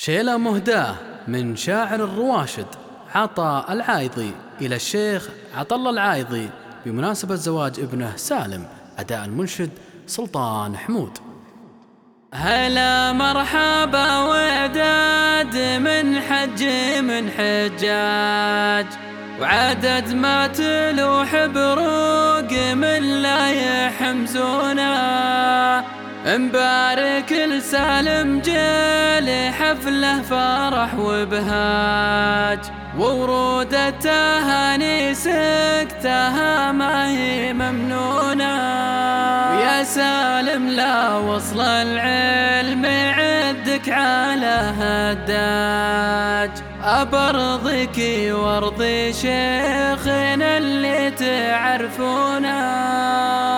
شيلة مهداة من شاعر الرواشد عطا العايضي إلى الشيخ عطا العايضي بمناسبة زواج ابنه سالم. أداء المنشد سلطان حمود. هلا مرحبا وداد من حجاج، وعدد ما تلوح بروق من لا يحمزونا. مبارك لسالم جيل حفله فرح وبهاج، وورود التهاني سكتها ما هي ممنونة. ويا سالم لا وصل العلم عدك على هداج، أبرضك وارضي شيخنا اللي تعرفونه.